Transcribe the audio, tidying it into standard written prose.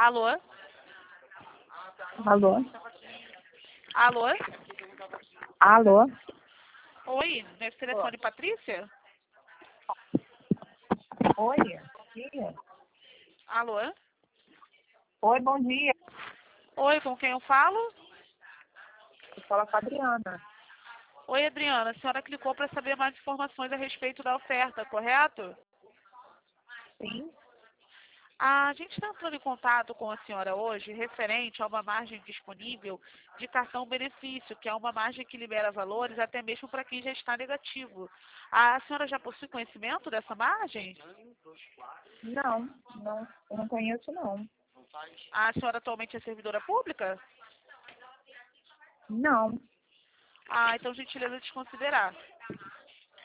Alô? Alô? Alô? Alô? Oi, nesse telefone, Patrícia? Oi, bom dia. Alô? Oi, bom dia. Oi, com quem eu falo? Eu falo com a Adriana. Oi, Adriana, a senhora clicou para saber mais informações a respeito da oferta, correto? Sim? A gente está entrando em contato com a senhora hoje referente a uma margem disponível de cartão benefício, que é uma margem que libera valores até mesmo para quem já está negativo. A senhora já possui conhecimento dessa margem? Não, eu não conheço não. A senhora atualmente é servidora pública? Não. Ah, então gentileza desconsiderar.